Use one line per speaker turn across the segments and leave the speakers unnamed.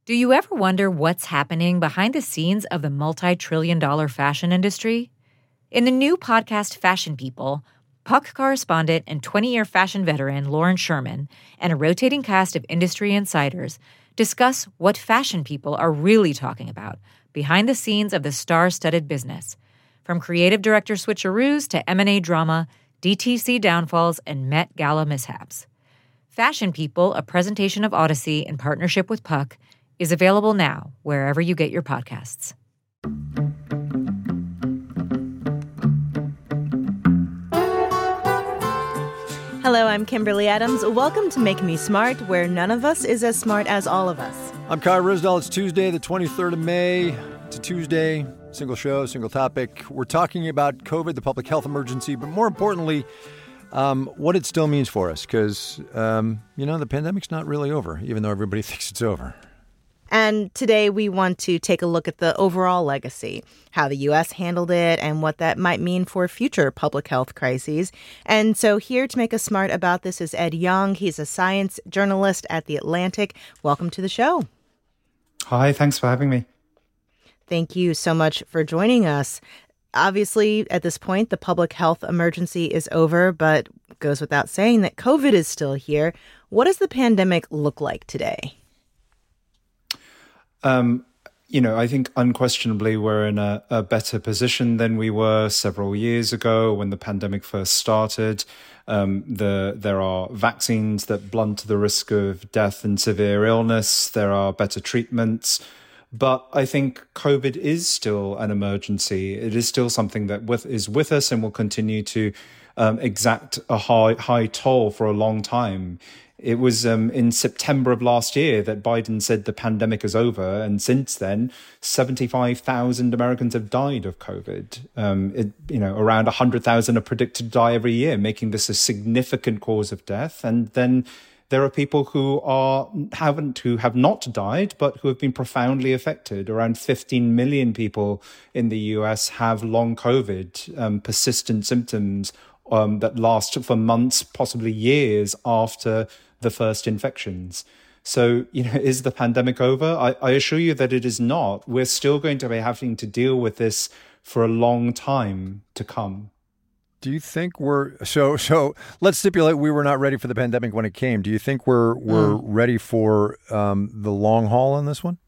Do you ever wonder what's happening behind the scenes of the multi-trillion-dollar fashion industry? In the new podcast Fashion People, Puck correspondent and 20-year fashion veteran Lauren Sherman and a rotating cast of industry insiders discuss what fashion people are really talking about behind the scenes of the star-studded business, from creative director switcheroos to M&A drama, DTC downfalls, and Met Gala mishaps. Fashion People, a presentation of Odyssey in partnership with Puck, is available now wherever you get your podcasts.
Hello, I'm Kimberly Adams. Welcome to Make Me Smart, where none of us is as smart as all of us.
I'm Kai Risdall. It's Tuesday, the 23rd of May. It's a Tuesday, single show, single topic. We're talking about COVID, the public health emergency, but more importantly, what it still means for us. Because, the pandemic's not really over, even though everybody thinks it's over.
And today we want to take a look at the overall legacy, how the U.S. handled it, and what that might mean for future public health crises. And so here to make us smart about this is Ed Yong. He's a science journalist at The Atlantic. Welcome to the show.
Hi, thanks for having me.
Thank you so much for joining us. Obviously, at this point, the public health emergency is over, but it goes without saying that COVID is still here. What does the pandemic look like today?
I think unquestionably we're in a better position than we were several years ago when the pandemic first started. There are vaccines that blunt the risk of death and severe illness. There are better treatments. But I think COVID is still an emergency. It is still something that is with us and will continue to exact a high toll for a long time. It was in September of last year that Biden said the pandemic is over. And since then, 75,000 Americans have died of COVID. Around 100,000 are predicted to die every year, making this a significant cause of death. And then there are people who have not died, but who have been profoundly affected. Around 15 million people in the US have long COVID, persistent symptoms that last for months, possibly years after the first infections. So, is the pandemic over? I assure you that it is not. We're still going to be having to deal with this for a long time to come.
Do you think so let's stipulate we were not ready for the pandemic when it came. Do you think we're ready for the long haul on this one?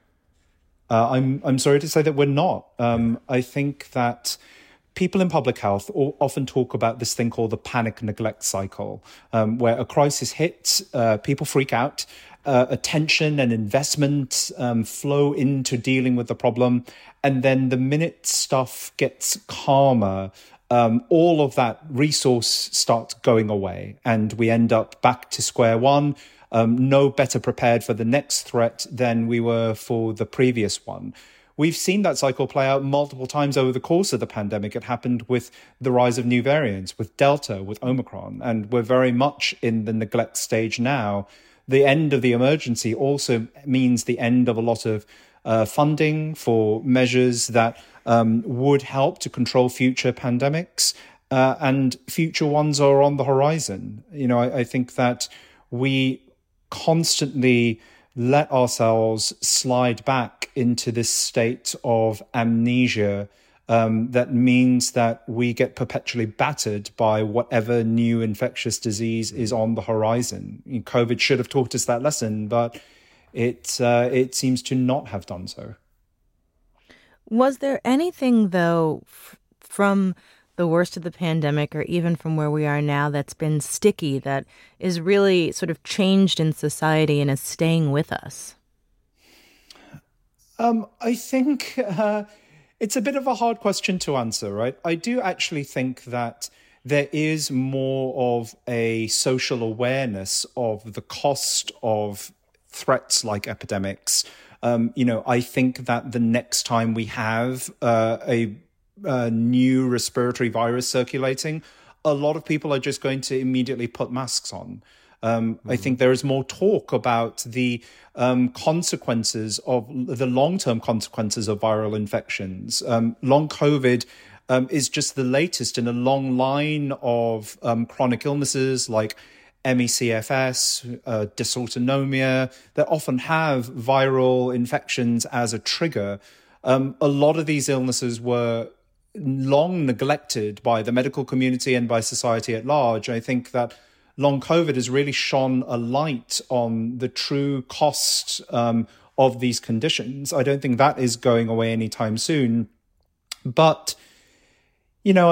I'm sorry to say that we're not. I think that people in public health often talk about this thing called the panic neglect cycle, where a crisis hits, people freak out, attention and investment flow into dealing with the problem. And then the minute stuff gets calmer, all of that resource starts going away and we end up back to square one, no better prepared for the next threat than we were for the previous one. We've seen that cycle play out multiple times over the course of the pandemic. It happened with the rise of new variants, with Delta, with Omicron, and we're very much in the neglect stage now. The end of the emergency also means the end of a lot of funding for measures that would help to control future pandemics, and future ones are on the horizon. I think that we constantly let ourselves slide back into this state of amnesia that means that we get perpetually battered by whatever new infectious disease is on the horizon. COVID should have taught us that lesson, but it seems to not have done so.
Was there anything, though, from the worst of the pandemic or even from where we are now that's been sticky, that is really sort of changed in society and is staying with us?
I think it's a bit of a hard question to answer, right? I do actually think that there is more of a social awareness of the cost of threats like epidemics. I think that the next time we have a new respiratory virus circulating, a lot of people are just going to immediately put masks on. I think there is more talk about the consequences of the long-term consequences of viral infections. Long COVID is just the latest in a long line of chronic illnesses like ME/CFS, dysautonomia, that often have viral infections as a trigger. A lot of these illnesses were long neglected by the medical community and by society at large. I think that long COVID has really shone a light on the true cost of these conditions. I don't think that is going away anytime soon. But, you know,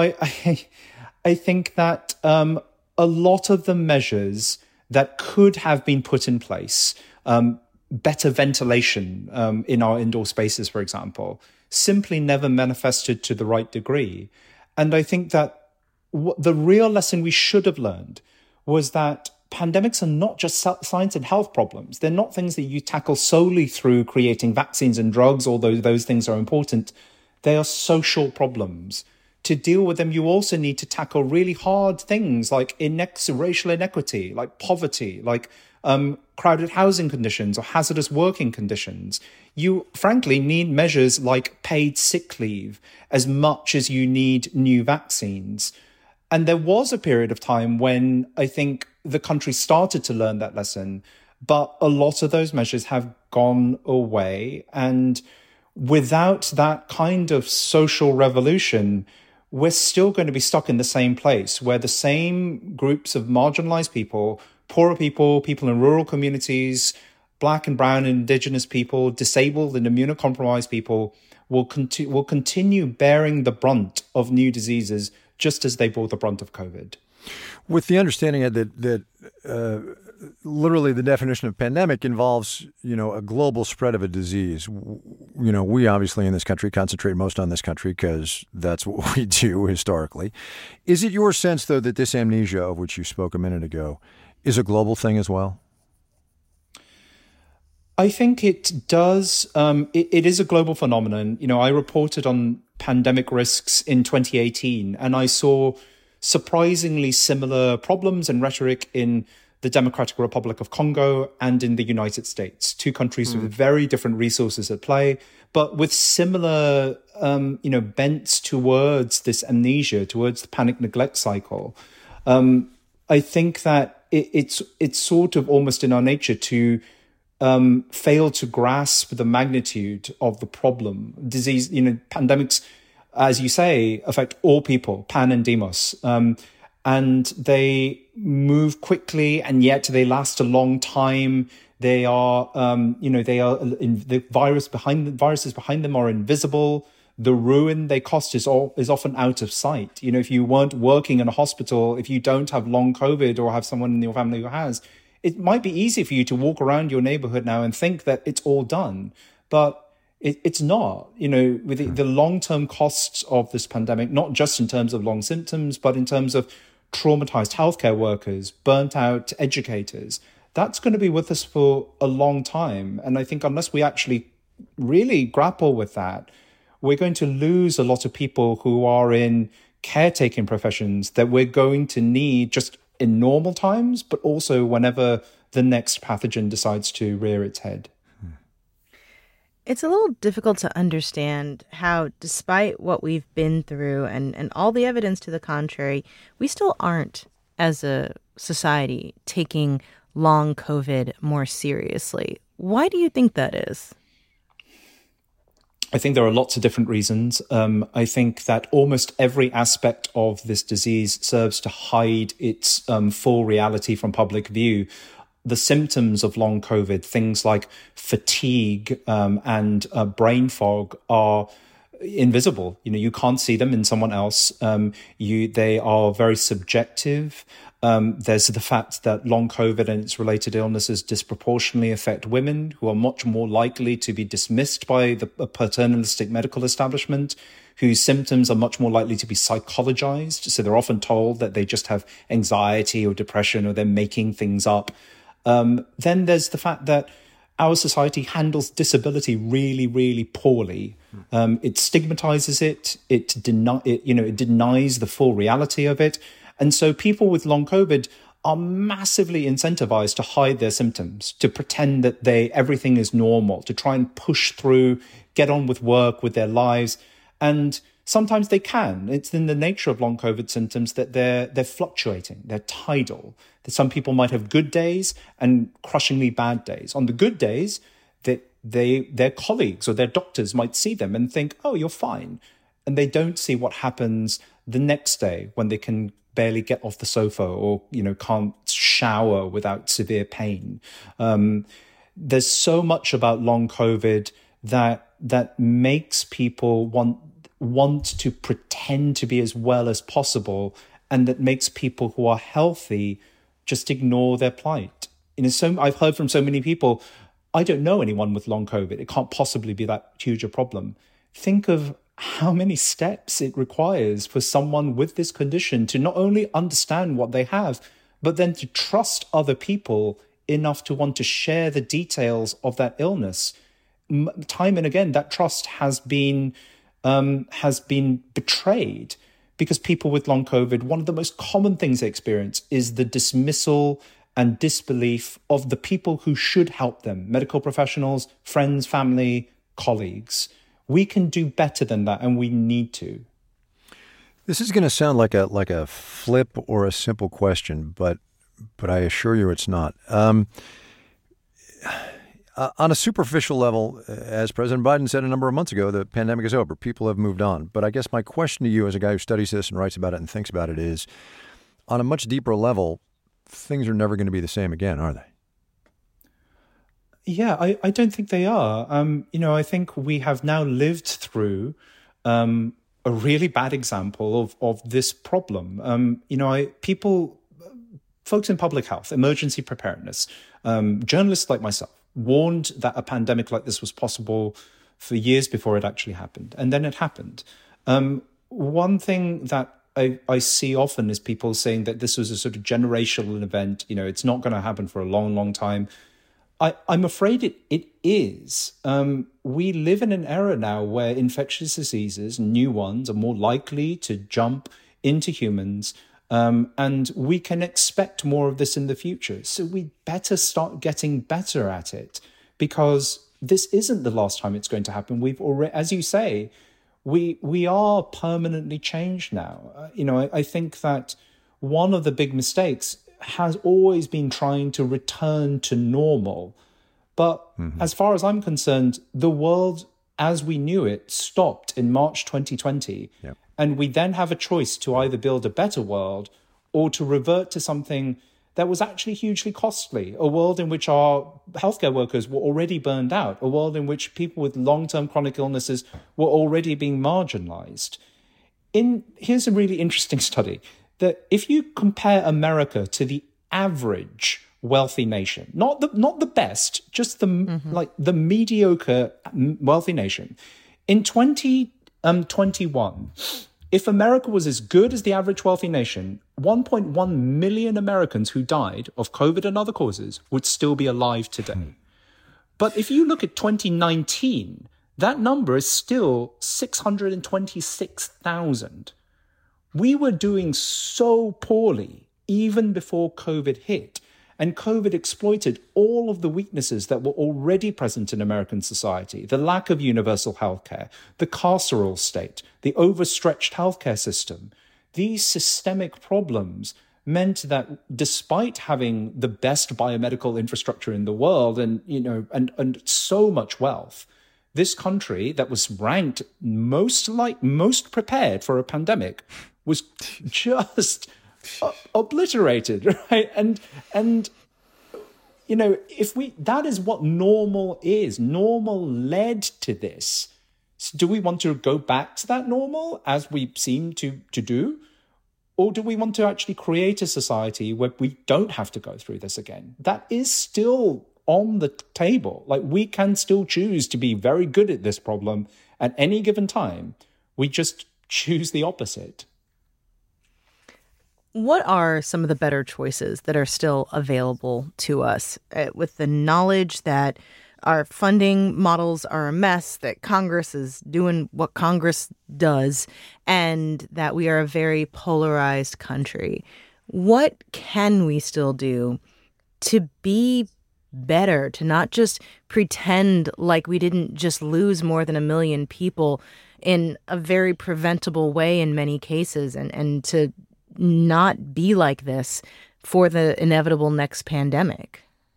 I think that a lot of the measures that could have been put in place, better ventilation in our indoor spaces, for example, simply never manifested to the right degree. And I think that the real lesson we should have learned was that pandemics are not just science and health problems. They're not things that you tackle solely through creating vaccines and drugs, although those things are important. They are social problems. To deal with them, you also need to tackle really hard things like racial inequity, like poverty, like crowded housing conditions or hazardous working conditions. You, frankly, need measures like paid sick leave as much as you need new vaccines. And there was a period of time when I think the country started to learn that lesson, but a lot of those measures have gone away. And without that kind of social revolution, we're still going to be stuck in the same place where the same groups of marginalized people, poorer people, people in rural communities, Black and brown and indigenous people, disabled and immunocompromised people will continue bearing the brunt of new diseases just as they bore the brunt of COVID.
With the understanding that literally the definition of pandemic involves, a global spread of a disease. We obviously in this country concentrate most on this country because that's what we do historically. Is it your sense, though, that this amnesia of which you spoke a minute ago is a global thing as well?
I think it does. It is a global phenomenon. I reported on pandemic risks in 2018, and I saw surprisingly similar problems and rhetoric in the Democratic Republic of Congo and in the United States, two countries with very different resources at play, but with similar, bents towards this amnesia, towards the panic neglect cycle. I think that it's sort of almost in our nature to fail to grasp the magnitude of the problem. Disease, pandemics, as you say, affect all people, pan and demos. And they move quickly, and yet they last a long time. They are, the viruses behind them are invisible. The ruin they cost is often out of sight. If you weren't working in a hospital, if you don't have long COVID or have someone in your family who has, it might be easy for you to walk around your neighborhood now and think that it's all done, but it's not. With the long-term costs of this pandemic, not just in terms of long symptoms, but in terms of traumatized healthcare workers, burnt out educators, that's going to be with us for a long time. And I think unless we actually really grapple with that, we're going to lose a lot of people who are in caretaking professions that we're going to need just in normal times, but also whenever the next pathogen decides to rear its head.
It's a little difficult to understand how, despite what we've been through and all the evidence to the contrary, we still aren't, as a society, taking long COVID more seriously. Why do you think that is?
I think there are lots of different reasons. I think that almost every aspect of this disease serves to hide its full reality from public view. The symptoms of long COVID, things like fatigue and brain fog, are invisible. You can't see them in someone else. They are very subjective. There's the fact that long COVID and its related illnesses disproportionately affect women, who are much more likely to be dismissed by the paternalistic medical establishment, whose symptoms are much more likely to be psychologized. So they're often told that they just have anxiety or depression, or they're making things up. Then there's the fact that our society handles disability really, really poorly. It stigmatizes it. It denies the full reality of it. And so people with long COVID are massively incentivized to hide their symptoms, to pretend that everything is normal, to try and push through, get on with work, with their lives. And Sometimes they can. It's in the nature of long COVID symptoms that they're fluctuating, they're tidal. That some people might have good days and crushingly bad days. On the good days, that their colleagues or their doctors might see them and think, oh, you're fine. And they don't see what happens the next day when they can barely get off the sofa or, can't shower without severe pain. There's so much about long COVID that makes people want to pretend to be as well as possible, and that makes people who are healthy just ignore their plight. I've heard from so many people, I don't know anyone with long COVID. It can't possibly be that huge a problem. Think of how many steps it requires for someone with this condition to not only understand what they have, but then to trust other people enough to want to share the details of that illness. Time and again, that trust has been betrayed, because people with long COVID, one of the most common things they experience is the dismissal and disbelief of the people who should help them, medical professionals, friends, family, colleagues. We can do better than that, and we need to.
This is going to sound like a flip or a simple question, but I assure you it's not. On a superficial level, as President Biden said a number of months ago, the pandemic is over. People have moved on. But I guess my question to you, as a guy who studies this and writes about it and thinks about it, is, on a much deeper level, things are never going to be the same again, are they?
Yeah, I don't think they are. I think we have now lived through a really bad example of this problem. Folks in public health, emergency preparedness, journalists like myself, warned that a pandemic like this was possible for years before it actually happened. And then it happened. One thing that I see often is people saying that this was a sort of generational event. It's not going to happen for a long, long time. I'm afraid it is. We live in an era now where infectious diseases, new ones, are more likely to jump into humans. And we can expect more of this in the future. So we better start getting better at it, because this isn't the last time it's going to happen. We've already, as you say, we are permanently changed now. I think that one of the big mistakes has always been trying to return to normal. But as far as I'm concerned, the world as we knew it stopped in March 2020. Yep. And we then have a choice to either build a better world or to revert to something that was actually hugely costly, a world in which our healthcare workers were already burned out, a world in which people with long-term chronic illnesses were already being marginalized. Here's a really interesting study, that if you compare America to the average wealthy nation, not the best, just the mediocre wealthy nation, in 2021, if America was as good as the average wealthy nation, 1.1 million Americans who died of COVID and other causes would still be alive today. But if you look at 2019, that number is still 626,000. We were doing so poorly even before COVID hit, and COVID exploited all of the weaknesses that were already present in American society: the lack of universal healthcare, the carceral state, the overstretched healthcare system. These systemic problems meant that despite having the best biomedical infrastructure in the world and so much wealth, this country that was ranked most prepared for a pandemic was just obliterated, right? And that is what normal is. Normal led to this. So do we want to go back to that normal as we seem to do? Or do we want to actually create a society where we don't have to go through this again? That is still on the table. Like, we can still choose to be very good at this problem at any given time. We just choose the opposite.
What are some of the better choices that are still available to us with the knowledge that our funding models are a mess, that Congress is doing what Congress does, and that we are a very polarized country? What can we still do to be better, to not just pretend like we didn't just lose more than 1 million people in a very preventable way in many cases, and to not be like this for the inevitable next pandemic?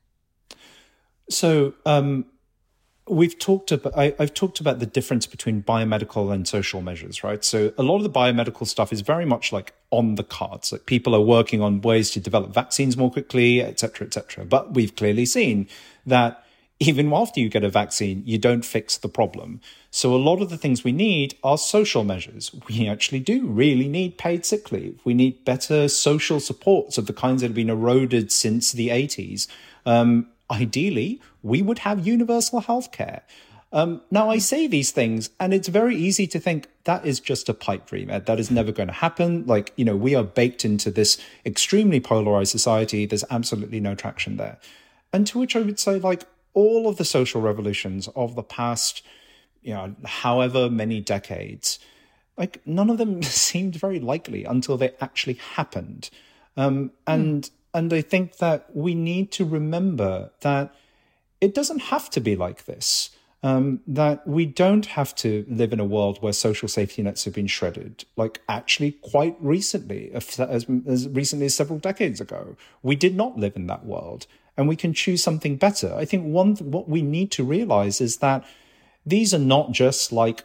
So I've talked about the difference between biomedical and social measures, right? So a lot of the biomedical stuff is very much like on the cards. Like people are working on ways to develop vaccines more quickly, et cetera, et cetera. But we've clearly seen that even after you get a vaccine, you don't fix the problem. So a lot of the things we need are social measures. We actually do really need paid sick leave. We need better social supports of the kinds that have been eroded since the 80s. Ideally, we would have universal healthcare. Now, I say these things, and it's very easy to think that is just a pipe dream, Ed. That is never going to happen. Like, we are baked into this extremely polarized society. There's absolutely no traction there. And to which I would say, like, all of the social revolutions of the past, however many decades, like, none of them seemed very likely until they actually happened. And I think that we need to remember that it doesn't have to be like this, that we don't have to live in a world where social safety nets have been shredded. Like, actually, quite recently, as recently as several decades ago, we did not live in that world, and we can choose something better. I think what we need to realize is that these are not just like,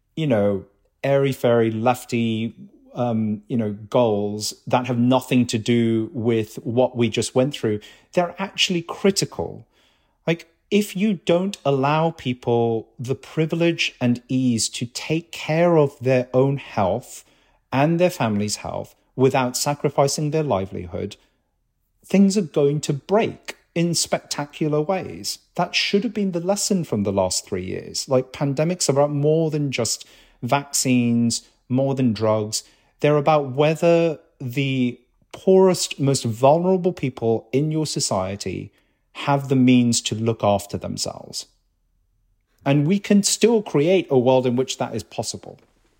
airy-fairy lefty goals that have nothing to do with what we just went through. They're actually critical. Like, if you don't allow people the privilege and ease to take care of their own health and their family's health without sacrificing their livelihood, things are going to break in spectacular ways. That should have been the lesson from the last 3 years. Like, pandemics are about more than just vaccines, more than drugs. They're about whether the poorest, most vulnerable people in your society have the means to look after themselves. And we can still create a world in which that is possible.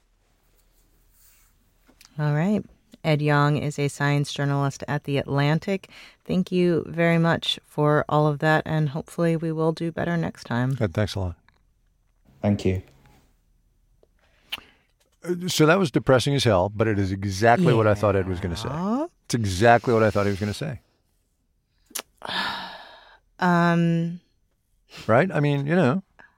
All right. Ed Yong is a science journalist at The Atlantic. Thank you very much for all of that, and hopefully we will do better next time.
Thanks a lot.
Thank you.
So that was depressing as hell, but it is exactly what I thought Ed was going to say. It's exactly what I thought he was going to say. Right? I mean,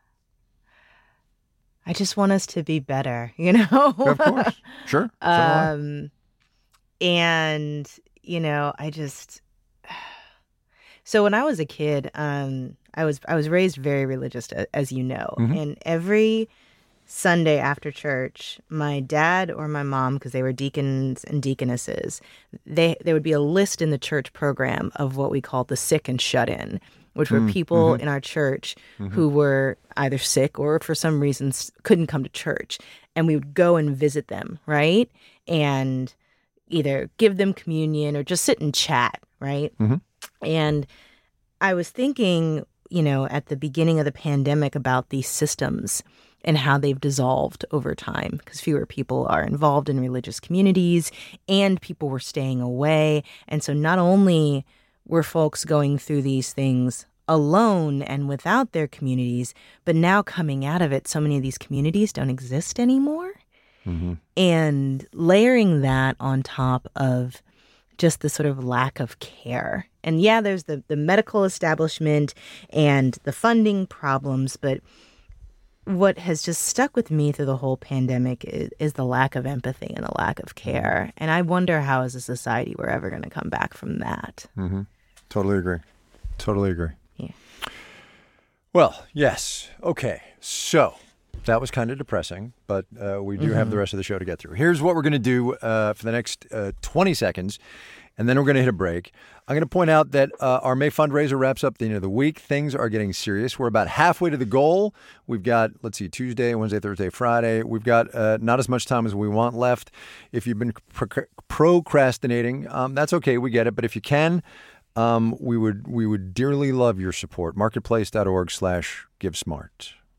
I just want us to be better, Of
course. Sure.
And, so when I was a kid, I was raised very religious, as you know, and every Sunday after church, my dad or my mom, because they were deacons and deaconesses, there would be a list in the church program of what we called the sick and shut in, which were people in our church who were either sick or for some reasons couldn't come to church. And we would go and visit them, right? And either give them communion or just sit and chat, right? And I was thinking, at the beginning of the pandemic about these systems and how they've dissolved over time, because fewer people are involved in religious communities and people were staying away. And so not only were folks going through these things alone and without their communities, but now coming out of it, so many of these communities don't exist anymore. And layering that on top of just the sort of lack of care. And yeah, there's the medical establishment and the funding problems, but what has just stuck with me through the whole pandemic is the lack of empathy and the lack of care. And I wonder how, as a society, we're ever going to come back from that.
Totally agree.
Yeah.
Well, yes. Okay. So that was kind of depressing, but we do have the rest of the show to get through. Here's what we're going to do for the next 20 seconds, and then we're going to hit a break. I'm going to point out that our May fundraiser wraps up the end of the week. Things are getting serious. We're about halfway to the goal. We've got, Tuesday, Wednesday, Thursday, Friday. We've got not as much time as we want left. If you've been procrastinating, that's okay. We get it. But if you can, we would dearly love your support. Marketplace.org/GiveSmart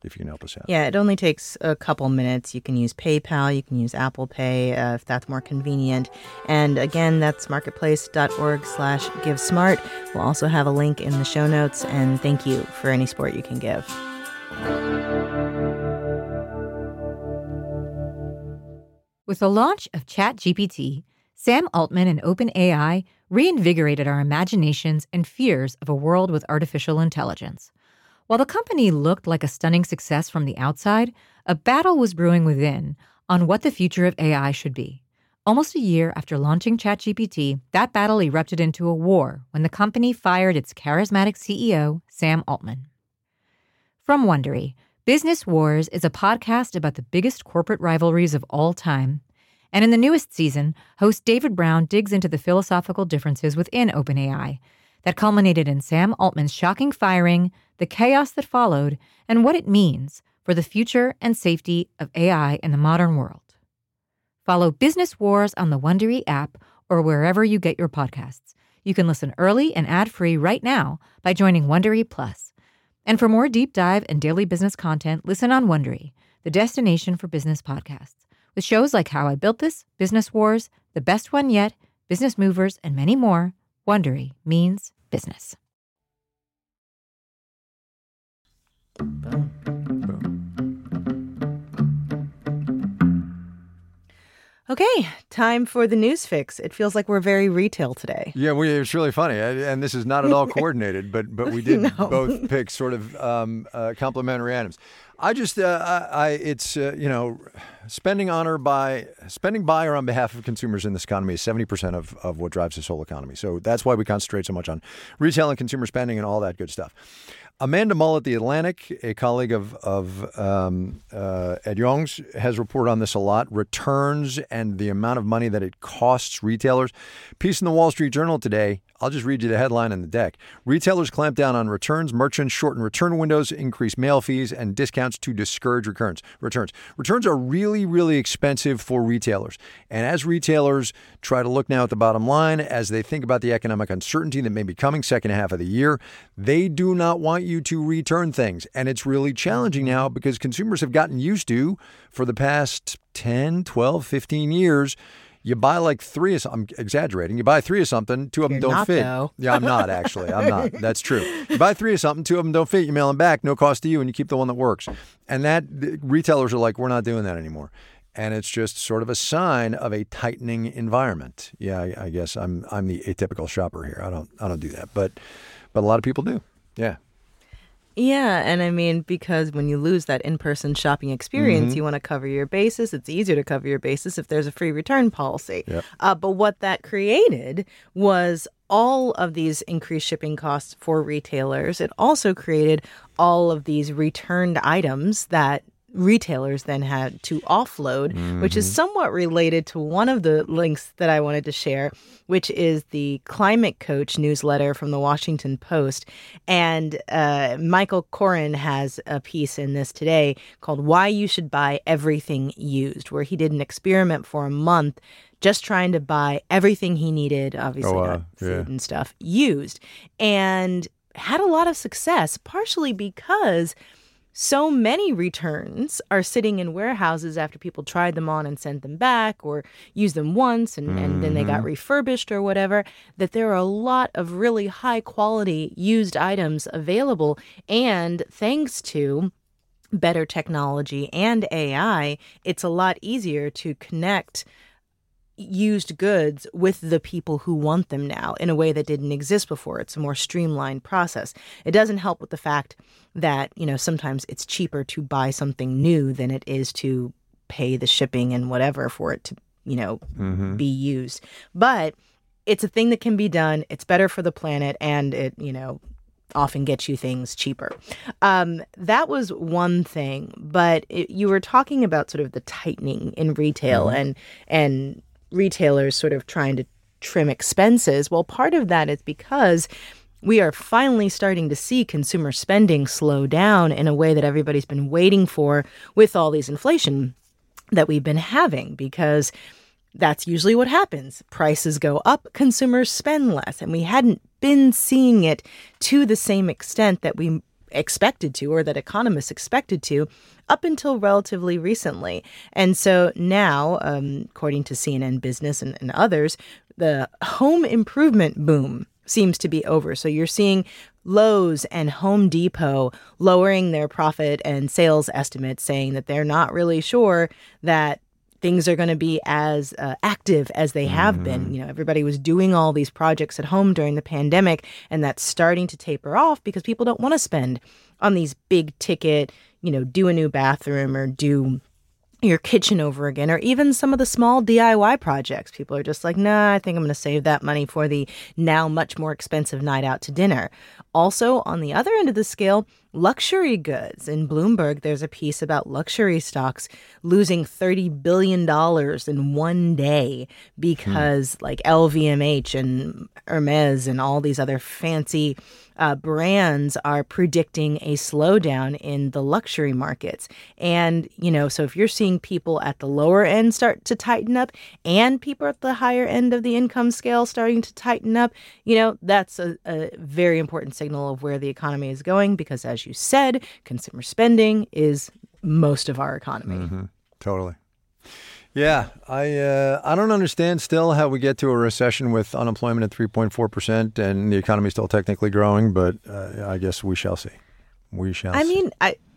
if you can help us out.
Yeah, it only takes a couple minutes. You can use PayPal, you can use Apple Pay if that's more convenient. And again, that's marketplace.org/GiveSmart. We'll also have a link in the show notes. And thank you for any support you can give.
With the launch of ChatGPT, Sam Altman and OpenAI reinvigorated our imaginations and fears of a world with artificial intelligence. While the company looked like a stunning success from the outside, a battle was brewing within on what the future of AI should be. Almost a year after launching ChatGPT, that battle erupted into a war when the company fired its charismatic CEO, Sam Altman. From Wondery, Business Wars is a podcast about the biggest corporate rivalries of all time. And in the newest season, host David Brown digs into the philosophical differences within OpenAI that culminated in Sam Altman's shocking firing, the chaos that followed, and what it means for the future and safety of AI in the modern world. Follow Business Wars on the Wondery app or wherever you get your podcasts. You can listen early and ad-free right now by joining Wondery Plus. And for more deep dive and daily business content, listen on Wondery, the destination for business podcasts, with shows like How I Built This, Business Wars, The Best One Yet, Business Movers, and many more. Wondery means business.
Boom.
Okay, time for the news fix. It feels like we're very retail today.
Yeah, it's really funny, and this is not at all coordinated, but we did both pick sort of complementary items. I just it's spending by or on behalf of consumers in this economy is 70% of what drives this whole economy. So that's why we concentrate so much on retail and consumer spending and all that good stuff. Amanda Mull at The Atlantic, a colleague of Ed Yong's, has reported on this a lot. Returns and the amount of money that it costs retailers. Piece in the Wall Street Journal today. I'll just read you the headline in the deck. Retailers clamp down on returns. Merchants shorten return windows, increase mail fees, and discounts to discourage returns. Returns are really, really expensive for retailers. And as retailers try to look now at the bottom line, as they think about the economic uncertainty that may be coming second half of the year, they do not want you to return things. And it's really challenging now because consumers have gotten used to, for the past 10, 12, 15 years, you buy like three of something. I'm exaggerating. You buy three of something, two of them don't fit.
Though.
Yeah, I'm not actually. I'm not. That's true. You buy three of something, two of them don't fit. You mail them back, no cost to you, and you keep the one that works. And that retailers are like, we're not doing that anymore. And it's just sort of a sign of a tightening environment. Yeah, I guess I'm the atypical shopper here. I don't do that, but a lot of people do. Yeah.
Yeah, and I mean, because when you lose that in-person shopping experience, you want to cover your bases. It's easier to cover your bases if there's a free return policy.
Yep.
But what that created was all of these increased shipping costs for retailers. It also created all of these returned items that retailers then had to offload, which is somewhat related to one of the links that I wanted to share, which is the Climate Coach newsletter from the Washington Post. And Michael Koren has a piece in this today called Why You Should Buy Everything Used, where he did an experiment for a month just trying to buy everything he needed, obviously not food and stuff, used, and had a lot of success, partially because so many returns are sitting in warehouses after people tried them on and sent them back or used them once and then they got refurbished or whatever, that there are a lot of really high quality used items available. And thanks to better technology and AI, it's a lot easier to connect used goods with the people who want them now in a way that didn't exist before. It's a more streamlined process. It doesn't help with the fact that, sometimes it's cheaper to buy something new than it is to pay the shipping and whatever for it to, be used. But it's a thing that can be done. It's better for the planet, and it, often gets you things cheaper. That was one thing, but you were talking about sort of the tightening in retail and retailers sort of trying to trim expenses. Well, part of that is because we are finally starting to see consumer spending slow down in a way that everybody's been waiting for with all these inflation that we've been having, because that's usually what happens. Prices go up, consumers spend less, and we hadn't been seeing it to the same extent that we expected to, or that economists expected to, up until relatively recently. And so now, according to CNN Business and others, the home improvement boom seems to be over. So you're seeing Lowe's and Home Depot lowering their profit and sales estimates, saying that they're not really sure that things are going to be as active as they have been. You know, everybody was doing all these projects at home during the pandemic, and that's starting to taper off because people don't want to spend on these big ticket, you know, do a new bathroom or do your kitchen over again, or even some of the small DIY projects. People are just like, nah, I think I'm going to save that money for the now much more expensive night out to dinner. Also, on the other end of the scale, luxury goods. In Bloomberg, there's a piece about luxury stocks losing $30 billion in one day because like LVMH and Hermes and all these other fancy brands are predicting a slowdown in the luxury markets. And, you know, so if you're seeing people at the lower end start to tighten up and people at the higher end of the income scale starting to tighten up, you know, that's a very important signal of where the economy is going, because as you said, consumer spending is most of our economy.
Totally. Yeah, I don't understand still how we get to a recession with unemployment at 3.4% and the economy still technically growing, but I guess we shall see. We shall see.
I mean,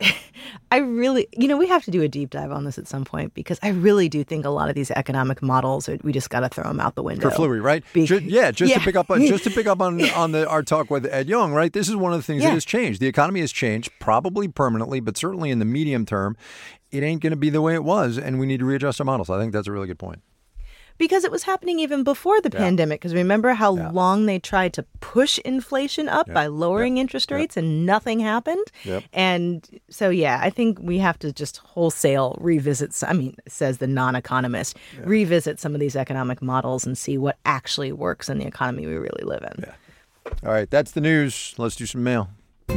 I really, you know, we have to do a deep dive on this at some point, because I really do think a lot of these economic models, we just got to throw them out the window.
Perfluity, right? To pick up on our talk with Ed Yong, right? This is one of the things that has changed. The economy has changed, probably permanently, but certainly in the medium term, it ain't going to be the way it was, and we need to readjust our models. I think that's a really good point.
Because it was happening even before the pandemic. Because remember how long they tried to push inflation up by lowering interest rates and nothing happened? And so, I think we have to just wholesale revisit, says the non-economist, revisit some of these economic models and see what actually works in the economy we really live in.
All right, that's the news. Let's do some mail.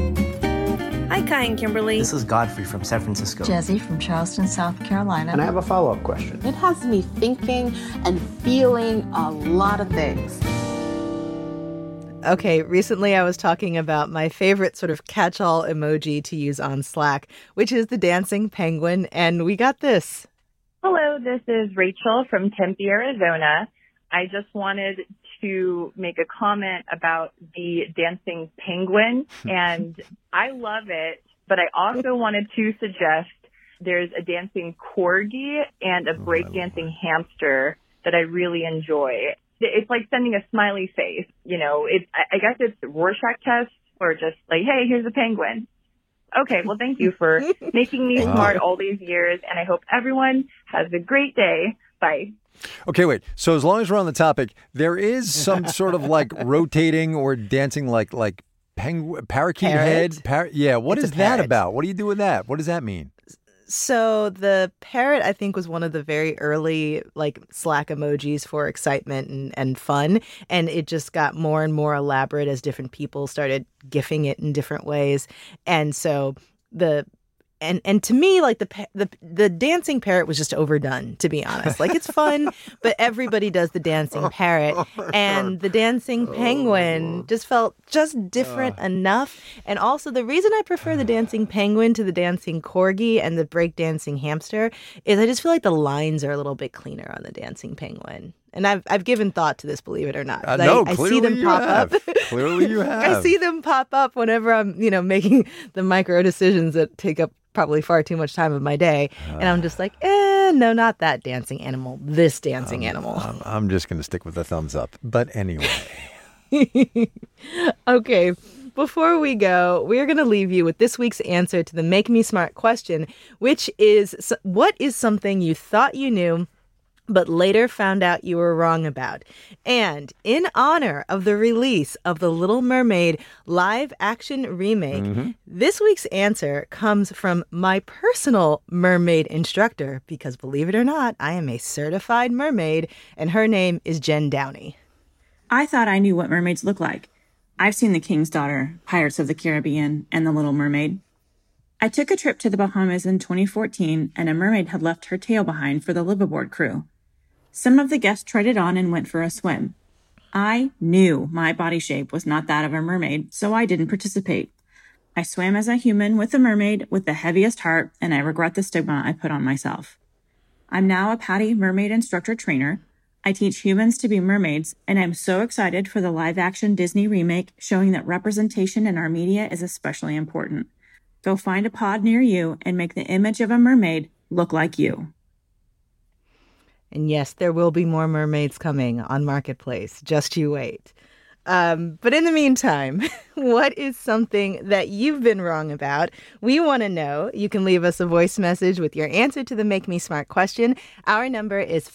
Hi, Kai and Kimberly.
This is Godfrey from San Francisco.
Jesse from Charleston, South Carolina.
And I have a follow-up question.
It has me thinking and feeling a lot of things.
Okay, recently I was talking about my favorite sort of catch-all emoji to use on Slack, which is the dancing penguin, and we got this.
Hello, this is Rachel from Tempe, Arizona. I just wanted to make a comment about the dancing penguin, and I love it, but I also wanted to suggest there's a dancing corgi and a breakdancing hamster that I really enjoy. It's like sending a smiley face, you know. I guess it's a Rorschach test, or just like, hey, here's a penguin. Okay, well, thank you for making me smart all these years, and I hope everyone has a great day. Bye.
Okay, wait. So as long as we're on the topic, there is some sort of like rotating or dancing like penguin, parakeet head. What is that about? What do you do with that? What does that mean?
So the parrot, I think, was one of the very early like Slack emojis for excitement and fun. And it just got more and more elaborate as different people started gifting it in different ways. And so And to me, like the dancing parrot was just overdone, to be honest. Like, it's fun, but everybody does the dancing parrot. And the dancing penguin just felt just different enough. And also, the reason I prefer the dancing penguin to the dancing corgi and the breakdancing hamster is I just feel like the lines are a little bit cleaner on the dancing penguin. And I've given thought to this, believe it or not.
No,
I see them pop up.
Clearly you have.
I see them pop up whenever I'm, making the micro decisions that take up probably far too much time of my day. And I'm just like, no, not that dancing animal. This dancing animal.
I'm just going to stick with the thumbs up. But anyway.
Okay. Before we go, we're going to leave you with this week's answer to the Make Me Smart question, which is, what is something you thought you knew but later found out you were wrong about? And in honor of the release of The Little Mermaid live-action remake, this week's answer comes from my personal mermaid instructor, because believe it or not, I am a certified mermaid, and her name is Jen Downey.
I thought I knew what mermaids look like. I've seen The King's Daughter, Pirates of the Caribbean, and The Little Mermaid. I took a trip to the Bahamas in 2014, and a mermaid had left her tail behind for the liveaboard crew. Some of the guests tried it on and went for a swim. I knew my body shape was not that of a mermaid, so I didn't participate. I swam as a human with a mermaid with the heaviest heart, and I regret the stigma I put on myself. I'm now a PADI mermaid instructor trainer. I teach humans to be mermaids, and I'm so excited for the live-action Disney remake showing that representation in our media is especially important. Go find a pod near you and make the image of a mermaid look like you.
And yes, there will be more mermaids coming on Marketplace. Just you wait. But in the meantime, what is something that you've been wrong about? We want to know. You can leave us a voice message with your answer to the Make Me Smart question. Our number is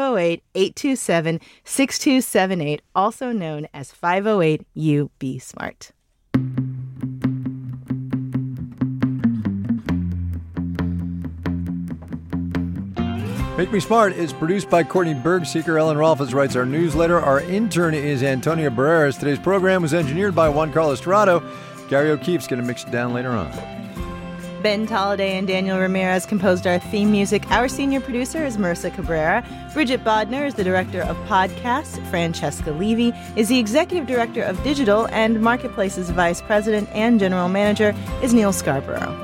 508-827-6278, also known as 508-UB-SMART.
Make Me Smart is produced by Courtney Bergseeker. Ellen Rolfes writes our newsletter. Our intern is Antonia Barreras. Today's program was engineered by Juan Carlos Dorado. Gary O'Keefe's going to mix it down later on.
Ben Tolliday and Daniel Ramirez composed our theme music. Our senior producer is Marissa Cabrera. Bridget Bodner is the director of podcasts. Francesca Levy is the executive director of digital, and Marketplace's vice president and general manager is Neil Scarborough.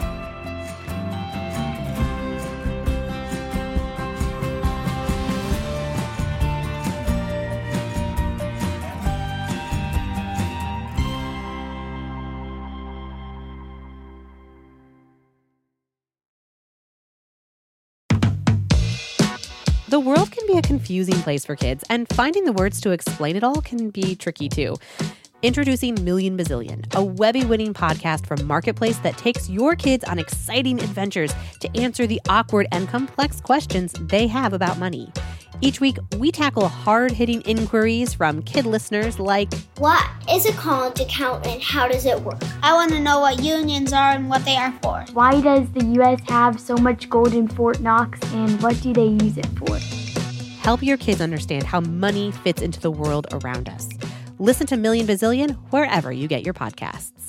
The world can be a confusing place for kids, and finding the words to explain it all can be tricky too. Introducing Million Bazillion, a Webby-winning podcast from Marketplace that takes your kids on exciting adventures to answer the awkward and complex questions they have about money. Each week, we tackle hard-hitting inquiries from kid listeners like,
what is a college account and how does it work? I want to know what unions are and what they are for.
Why does the U.S. have so much gold in Fort Knox, and what do they use it for?
Help your kids understand how money fits into the world around us. Listen to Million Bazillion wherever you get your podcasts.